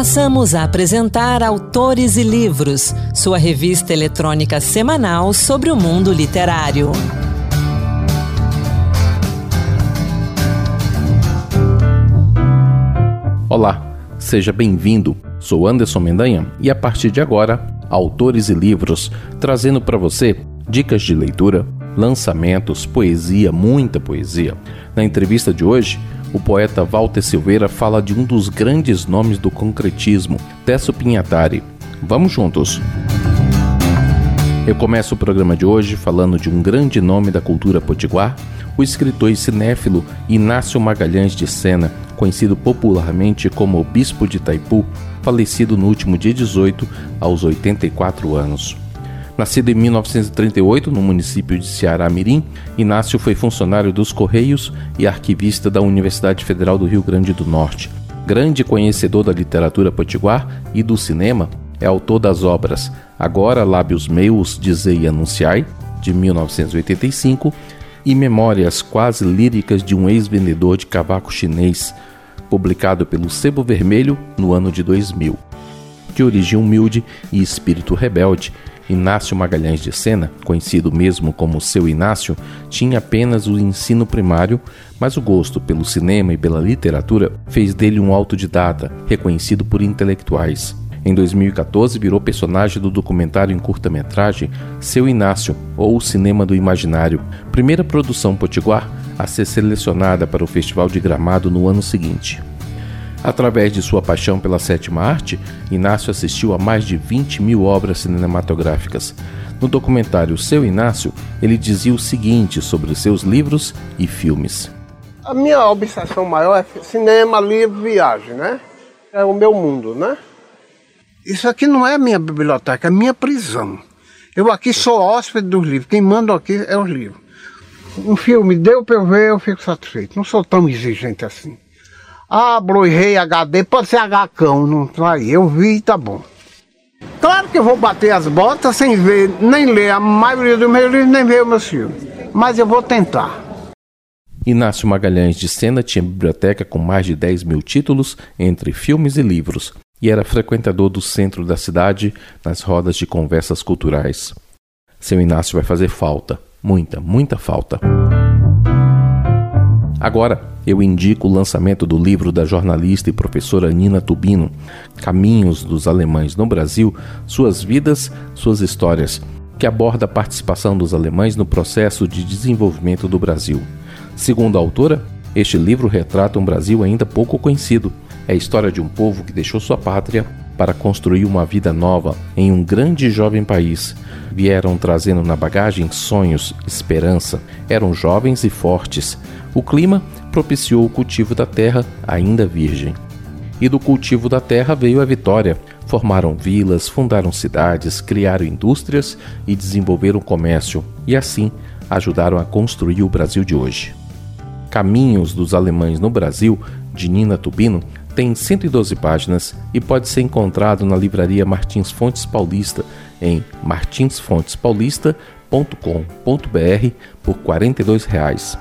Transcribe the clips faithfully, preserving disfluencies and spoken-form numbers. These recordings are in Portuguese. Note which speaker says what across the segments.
Speaker 1: Passamos a apresentar Autores e Livros, sua revista eletrônica semanal sobre o mundo literário.
Speaker 2: Olá, seja bem-vindo. Sou Anderson Mendanha e a partir de agora, Autores e Livros, trazendo para você dicas de leitura, lançamentos, poesia, muita poesia. Na entrevista de hoje, o poeta Walter Silveira fala de um dos grandes nomes do concretismo, Décio Pinhatari. Vamos juntos! Eu começo o programa de hoje falando de um grande nome da cultura potiguar, o escritor e cinéfilo Inácio Magalhães de Sena, conhecido popularmente como o Bispo de Itaipu, falecido no último dia dezoito, aos oitenta e quatro anos. Nascido em mil novecentos e trinta e oito, no município de Ceará-Mirim, Inácio foi funcionário dos Correios e arquivista da Universidade Federal do Rio Grande do Norte. Grande conhecedor da literatura potiguar e do cinema, é autor das obras Agora Lábios Meus Dizei e Anunciai, de mil novecentos e oitenta e cinco, e Memórias Quase Líricas de um Ex-Vendedor de Cavaco Chinês, publicado pelo Sebo Vermelho no ano de dois mil. De origem humilde e espírito rebelde, Inácio Magalhães de Sena, conhecido mesmo como Seu Inácio, tinha apenas o ensino primário, mas o gosto pelo cinema e pela literatura fez dele um autodidata, reconhecido por intelectuais. Em dois mil e quatorze, virou personagem do documentário em curta-metragem Seu Inácio, ou O Cinema do Imaginário, primeira produção potiguar a ser selecionada para o Festival de Gramado no ano seguinte. Através de sua paixão pela sétima arte, Inácio assistiu a mais de vinte mil obras cinematográficas. No documentário Seu Inácio, ele dizia o seguinte sobre seus livros e filmes.
Speaker 3: A minha obsessão maior é cinema, livro, viagem, né? É o meu mundo, né? Isso aqui não é minha biblioteca, é minha prisão. Eu aqui sou hóspede dos livros, quem manda aqui é os livros. Um filme deu para eu ver, eu fico satisfeito. Não sou tão exigente assim. Ah, Blu-ray, H D, pode ser H cão, não vai. Eu vi e tá bom. Claro que eu vou bater as botas sem ver, nem ler a maioria dos meus livros, nem ver os meus filmes. Mas eu vou tentar.
Speaker 2: Inácio Magalhães de Sena tinha biblioteca com mais de dez mil títulos, entre filmes e livros, e era frequentador do centro da cidade nas rodas de conversas culturais. Seu Inácio vai fazer falta, muita, muita falta. Agora, eu indico o lançamento do livro da jornalista e professora Nina Tubino, Caminhos dos Alemães no Brasil, Suas Vidas, Suas Histórias, que aborda a participação dos alemães no processo de desenvolvimento do Brasil. Segundo a autora, este livro retrata um Brasil ainda pouco conhecido. É a história de um povo que deixou sua pátria para construir uma vida nova em um grande e jovem país. Vieram trazendo na bagagem sonhos, esperança. Eram jovens e fortes. O clima propiciou o cultivo da terra ainda virgem. E do cultivo da terra veio a vitória. Formaram vilas, fundaram cidades, criaram indústrias e desenvolveram comércio. E assim ajudaram a construir o Brasil de hoje. Caminhos dos Alemães no Brasil, de Nina Tubino, tem cento e doze páginas e pode ser encontrado na livraria Martins Fontes Paulista em martins fontes paulista ponto com ponto b r por quarenta e dois reais.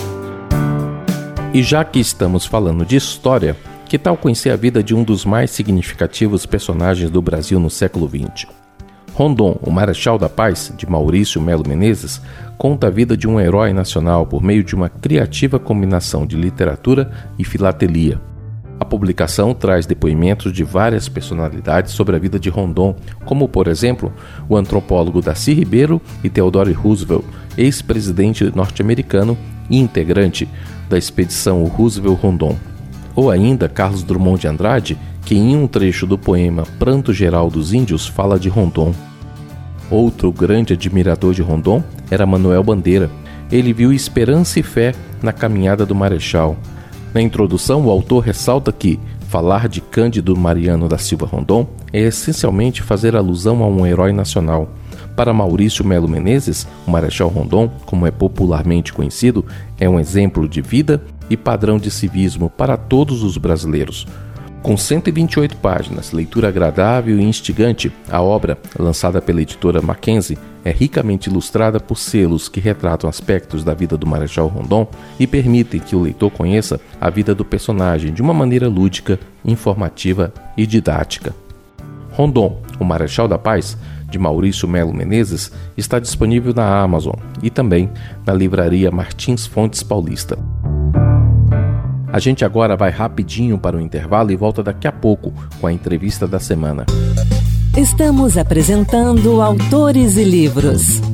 Speaker 2: E já que estamos falando de história, que tal conhecer a vida de um dos mais significativos personagens do Brasil no século vinte? Rondon, o Marechal da Paz, de Maurício Melo Menezes, conta a vida de um herói nacional por meio de uma criativa combinação de literatura e filatelia. A publicação traz depoimentos de várias personalidades sobre a vida de Rondon, como, por exemplo, o antropólogo Darcy Ribeiro e Theodore Roosevelt, ex-presidente norte-americano e integrante da expedição Roosevelt-Rondon. Ou ainda Carlos Drummond de Andrade, que em um trecho do poema Pranto Geral dos Índios fala de Rondon. Outro grande admirador de Rondon era Manuel Bandeira. Ele viu esperança e fé na caminhada do Marechal. Na introdução, o autor ressalta que falar de Cândido Mariano da Silva Rondon é essencialmente fazer alusão a um herói nacional. Para Maurício Melo Menezes, o Marechal Rondon, como é popularmente conhecido, é um exemplo de vida e padrão de civismo para todos os brasileiros. Com cento e vinte e oito páginas, leitura agradável e instigante, a obra, lançada pela editora Mackenzie, é ricamente ilustrada por selos que retratam aspectos da vida do Marechal Rondon e permitem que o leitor conheça a vida do personagem de uma maneira lúdica, informativa e didática. Rondon, o Marechal da Paz, de Maurício Melo Menezes, está disponível na Amazon e também na livraria Martins Fontes Paulista. A gente agora vai rapidinho para o intervalo e volta daqui a pouco com a entrevista da semana.
Speaker 1: Estamos apresentando Autores e Livros.